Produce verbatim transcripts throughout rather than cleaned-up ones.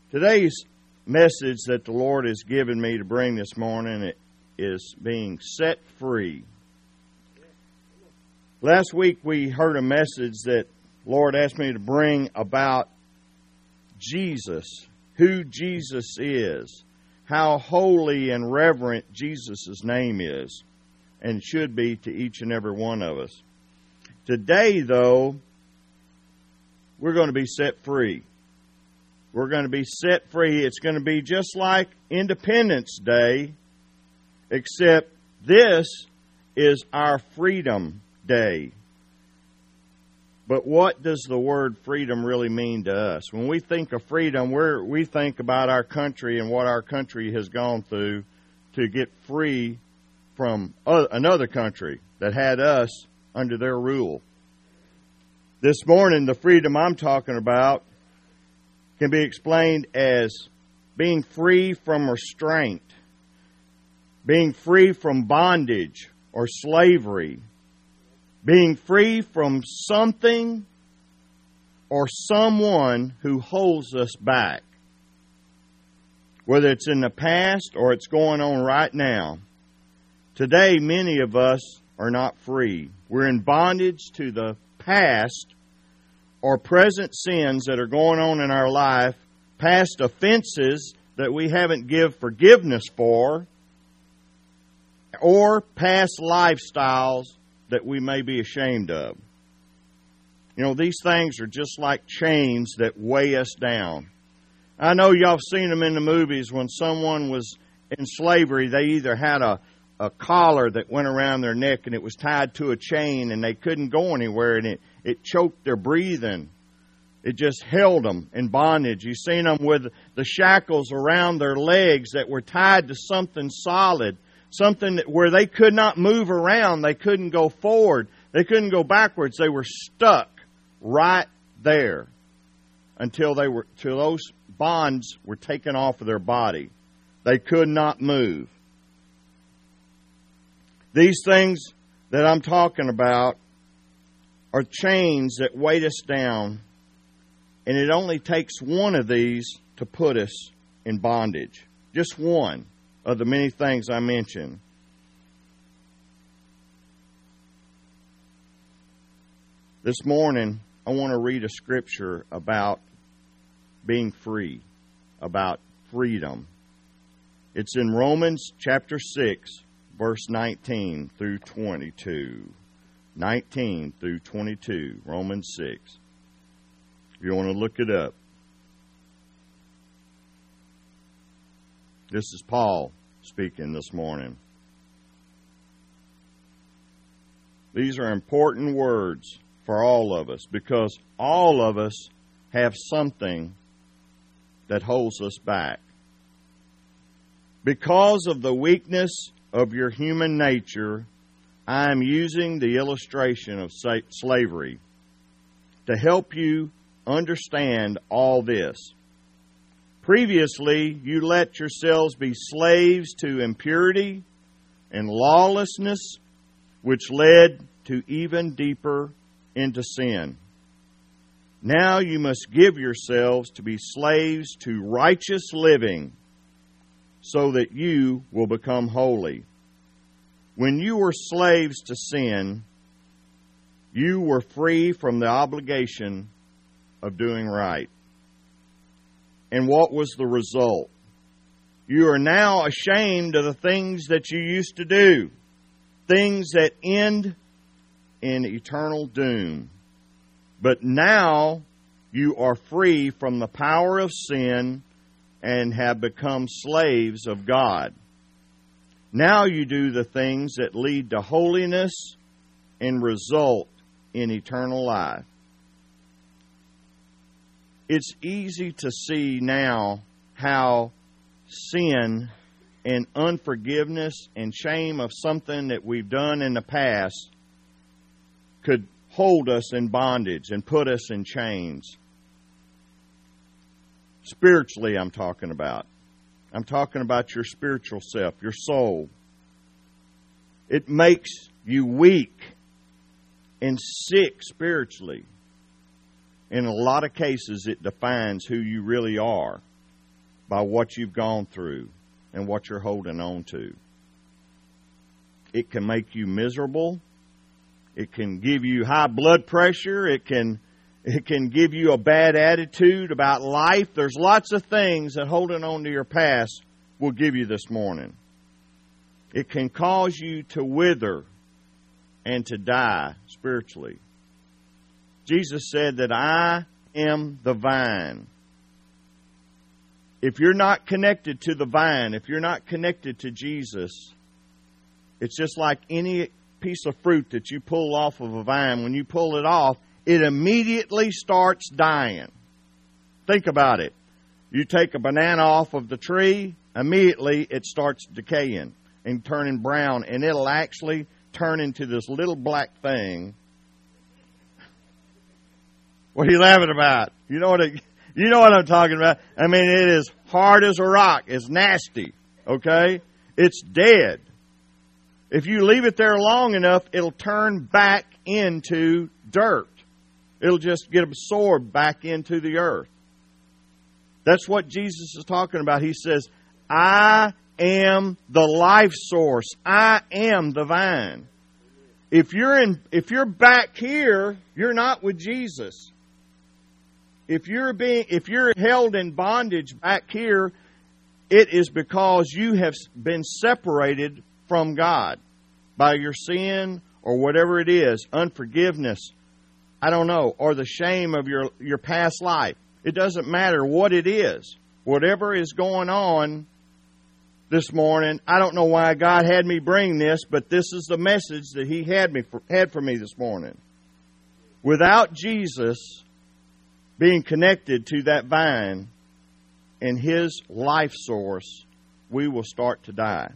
Today's message that the Lord has given me to bring this morning is being set free. Last week we heard a message that the Lord asked me to bring about Jesus, who Jesus is, how holy and reverent Jesus' name is and should be to each and every one of us. Today, though, we're going to be set free. We're going to be set free. It's going to be just like Independence Day, except this is our Freedom Day. But what does the word freedom really mean to us? When we think of freedom, we're, we think about our country and what our country has gone through to get free from another country that had us under their rule. This morning, the freedom I'm talking about can be explained as being free from restraint, being free from bondage or slavery, being free from something or someone who holds us back, whether it's in the past or it's going on right now. Today, many of us are not free. We're in bondage to the past or present sins that are going on in our life, past offenses that we haven't given forgiveness for, or past lifestyles that we may be ashamed of. You know, these things are just like chains that weigh us down. I know y'all have seen them in the movies. When someone was in slavery, they either had a, a collar that went around their neck and it was tied to a chain and they couldn't go anywhere, and it, it choked their breathing. It just held them in bondage. You've seen them with the shackles around their legs that were tied to something solid, something that, where they could not move around. They couldn't go forward. They couldn't go backwards. They were stuck right there until they were till those bonds were taken off of their body. They could not move. These things that I'm talking about are chains that weight us down, and it only takes one of these to put us in bondage. Just one of the many things I mentioned. This morning, I want to read a scripture about being free, about freedom. It's in Romans chapter six, verse nineteen through twenty-two. nineteen through twenty-two, Romans six. If you want to look it up. This is Paul speaking this morning. These are important words for all of us because all of us have something that holds us back. Because of the weakness of your human nature, I am using the illustration of slavery to help you understand all this. Previously, you let yourselves be slaves to impurity and lawlessness, which led to even deeper into sin. Now you must give yourselves to be slaves to righteous living so that you will become holy. When you were slaves to sin, you were free from the obligation of doing right. And what was the result? You are now ashamed of the things that you used to do, things that end in eternal doom. But now you are free from the power of sin and have become slaves of God. Now you do the things that lead to holiness and result in eternal life. It's easy to see now how sin and unforgiveness and shame of something that we've done in the past could hold us in bondage and put us in chains. Spiritually, I'm talking about. I'm talking about your spiritual self, your soul. It makes you weak and sick spiritually. In a lot of cases, it defines who you really are. by what you've gone through and what you're holding on to. It can make you miserable. It can give you high blood pressure. It can, it can give you a bad attitude about life. There's lots of things that holding on to your past will give you this morning. It can cause you to wither and to die spiritually. Jesus said that I am the vine. If you're not connected to the vine, if you're not connected to Jesus, it's just like any piece of fruit that you pull off of a vine. When you pull it off, it immediately starts dying. Think about it. You take a banana off of the tree, immediately it starts decaying and turning brown, and it'll actually turn into this little black thing. What are you laughing about? You know what it, you know what I'm talking about. I mean, it is hard as a rock. It's nasty. Okay? It's dead. If you leave it there long enough, it'll turn back into dirt. It'll just get absorbed back into the earth. That's what Jesus is talking about. He says, I am the life source. I am the vine. If you're in, if you're back here, you're not with Jesus. If you're being, if you're held in bondage back here, it is because you have been separated from God by your sin or whatever it is, unforgiveness, I don't know, or the shame of your, your past life. It doesn't matter what it is. Whatever is going on this morning, I don't know why God had me bring this, but this is the message that He had me for, had for me this morning. Without Jesus being connected to that vine and His life source, we will start to die.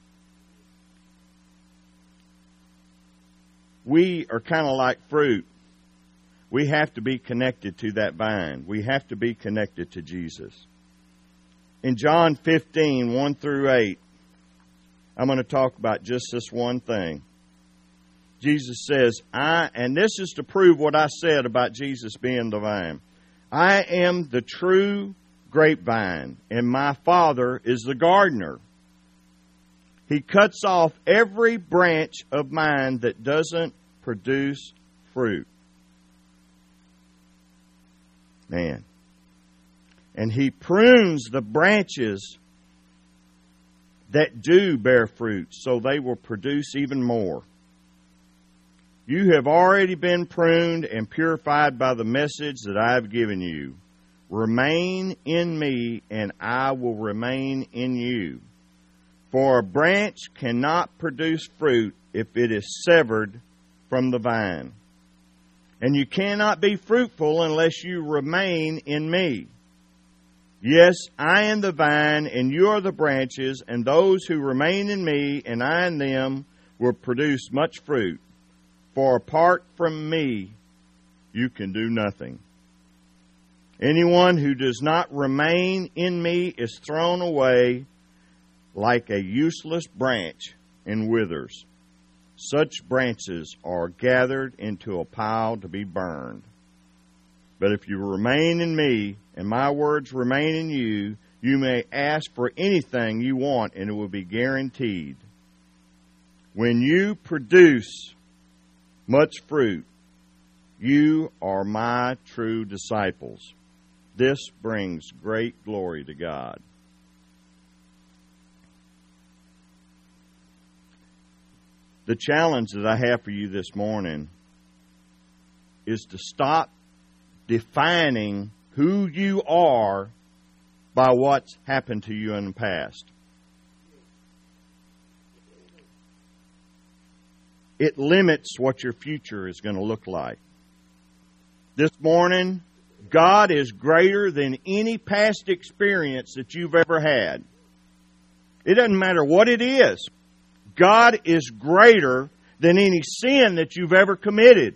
We are kind of like fruit. We have to be connected to that vine. We have to be connected to Jesus. In John fifteen, one through eight, I'm going to talk about just this one thing. Jesus says, I, and this is to prove what I said about Jesus being the vine. I am the true grapevine, and my Father is the gardener. He cuts off every branch of mine that doesn't produce fruit. Man. And He prunes the branches that do bear fruit, so they will produce even more. You have already been pruned and purified by the message that I have given you. Remain in me, and I will remain in you. For a branch cannot produce fruit if it is severed from the vine. And you cannot be fruitful unless you remain in me. Yes, I am the vine, and you are the branches, and those who remain in me, and I in them, will produce much fruit. For apart from me, you can do nothing. Anyone who does not remain in me is thrown away like a useless branch and withers. Such branches are gathered into a pile to be burned. But if you remain in me, and my words remain in you, you may ask for anything you want, and it will be guaranteed. When you produce much fruit, you are my true disciples. This brings great glory to God. The challenge that I have for you this morning is to stop defining who you are by what's happened to you in the past. It limits what your future is going to look like. This morning, God is greater than any past experience that you've ever had. It doesn't matter what it is. God is greater than any sin that you've ever committed.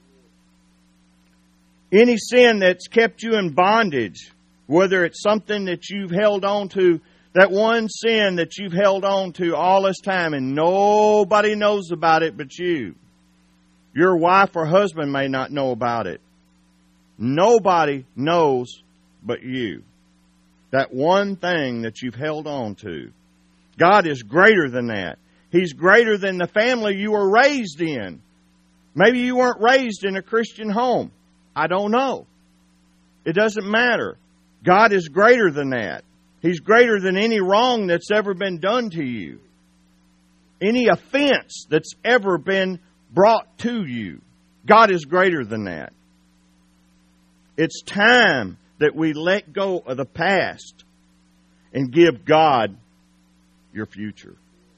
Any sin that's kept you in bondage, whether it's something that you've held on to, that one sin that you've held on to all this time and nobody knows about it but you. Your wife or husband may not know about it. Nobody knows but you. That one thing that you've held on to. God is greater than that. He's greater than the family you were raised in. Maybe you weren't raised in a Christian home. I don't know. It doesn't matter. God is greater than that. He's greater than any wrong that's ever been done to you. Any offense that's ever been brought to you. God is greater than that. It's time that we let go of the past and give God your future.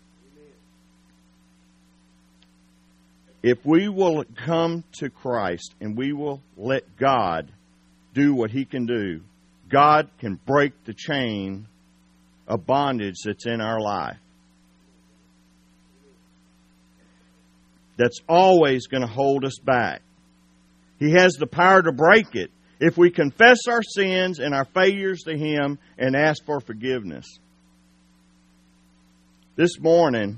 If we will come to Christ and we will let God do what He can do, God can break the chain of bondage that's in our life. That's always going to hold us back. He has the power to break it if we confess our sins and our failures to Him and ask for forgiveness. This morning,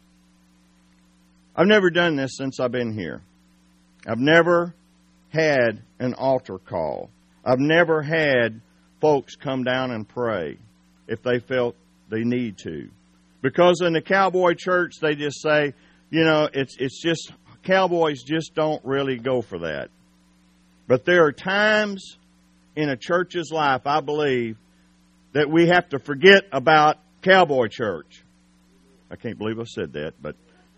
I've never done this since I've been here. I've never had an altar call. I've never had folks come down and pray if they felt they need to. Because in the cowboy church, they just say, you know, it's it's just, cowboys just don't really go for that. But there are times in a church's life, I believe, that we have to forget about cowboy church. I can't believe I said that, but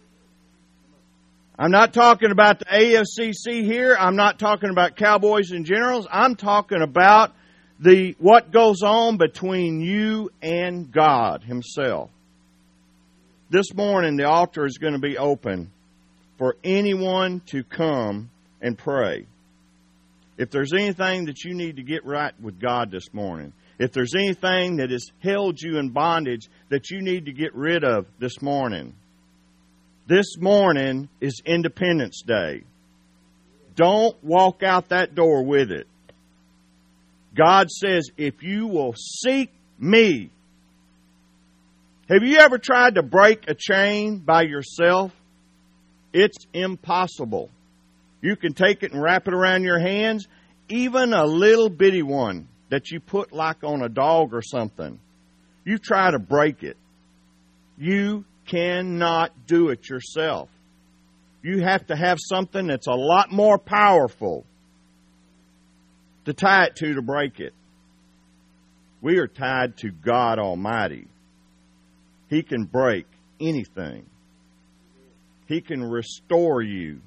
I'm not talking about the A F C C here. I'm not talking about cowboys in general. I'm talking about the what goes on between you and God Himself. This morning, the altar is going to be open for anyone to come and pray. If there's anything that you need to get right with God this morning, if there's anything that has held you in bondage that you need to get rid of this morning, this morning is Independence Day. Don't walk out that door with it. God says, if you will seek me. Have you ever tried to break a chain by yourself? It's impossible. You can take it and wrap it around your hands, even a little bitty one that you put like on a dog or something. You try to break it. You cannot do it yourself. You have to have something that's a lot more powerful to tie it to to break it. We are tied to God Almighty. He can break anything. He can restore you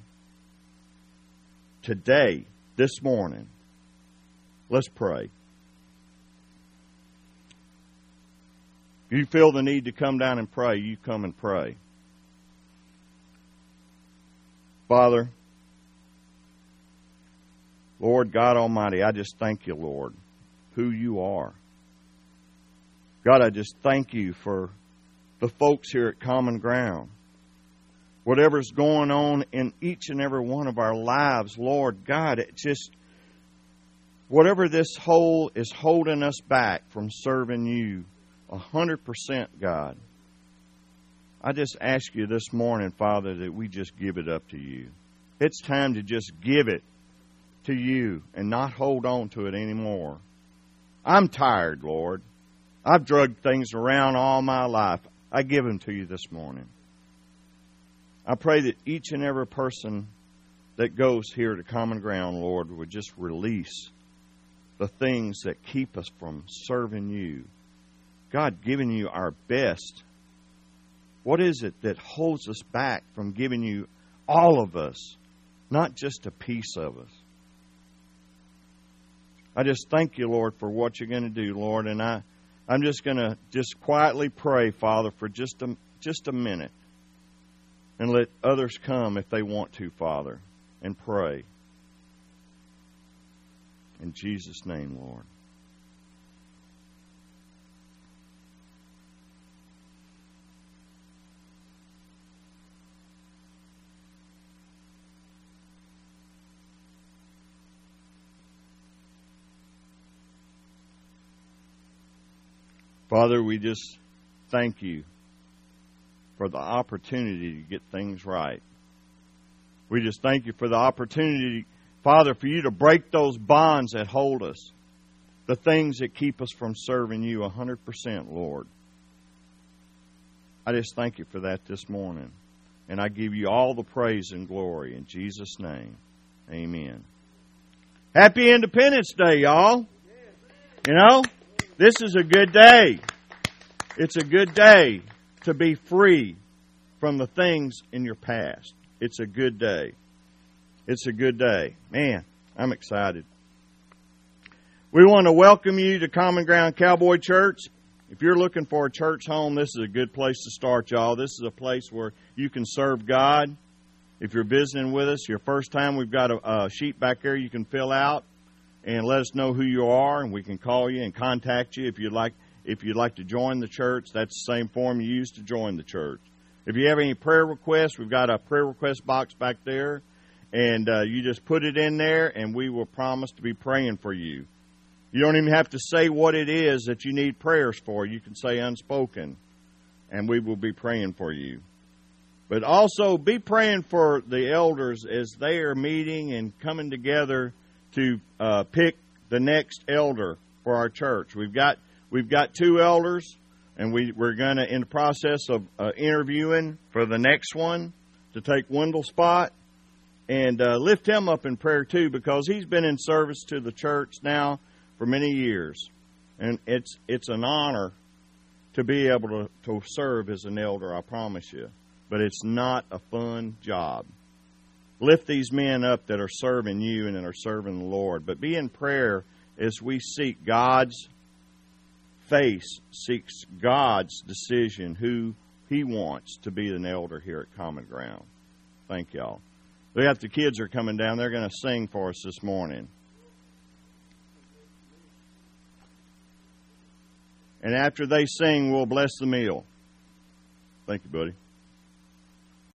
today, this morning. Let's pray. If you feel the need to come down and pray, you come and pray. Father, Lord God Almighty, I just thank you, Lord, who you are. God, I just thank you for the folks here at Common Ground. Whatever's going on in each and every one of our lives, Lord God, it just, whatever this hole is holding us back from serving you a hundred percent, God, I just ask you this morning, Father, that we just give it up to you. It's time to just give it to you and not hold on to it anymore. I'm tired, Lord. I've drugged things around all my life. I give them to you this morning. I pray that each and every person that goes here to Common Ground, Lord, would just release the things that keep us from serving you. God, giving you our best. What is it that holds us back from giving you all of us, not just a piece of us? I just thank you, Lord, for what you're going to do, Lord, and I, I'm just going to just quietly pray, Father, for just a, just a minute, and let others come if they want to, Father, and pray. In Jesus' name, Lord. Father, we just thank you for the opportunity to get things right. We just thank you for the opportunity, Father, for you to break those bonds that hold us. the things that keep us from serving you one hundred percent, Lord. I just thank you for that this morning. And I give you all the praise and glory in Jesus' name. Amen. Happy Independence Day, y'all. You know, this is a good day. It's a good day to be free from the things in your past. It's a good day. It's a good day. Man, I'm excited. We want to welcome you to Common Ground Cowboy Church. If you're looking for a church home, this is a good place to start, y'all. This is a place where you can serve God. If you're visiting with us, your first time, we've got a, a sheet back there you can fill out and let us know who you are, and we can call you and contact you if you'd like. If you'd like to join the church, that's the same form you use to join the church. If you have any prayer requests, we've got a prayer request box back there, and uh, you just put it in there, and we will promise to be praying for you. You don't even have to say what it is that you need prayers for. You can say unspoken, and we will be praying for you. But also be praying for the elders as they are meeting and coming together to uh, pick the next elder for our church. We've got we've got two elders, and we, we're going to in the process of uh, interviewing for the next one to take Wendell's spot. And uh, lift him up in prayer too, because he's been in service to the church now for many years, and it's it's an honor to be able to, to serve as an elder, I promise you. But it's not a fun job. Lift these men up that are serving you and that are serving the Lord. But be in prayer as we seek God's face, seeks God's decision, who He wants to be an elder here at Common Ground. Thank y'all. We got the kids are coming down. They're going to sing for us this morning. And after they sing, we'll bless the meal. Thank you, buddy.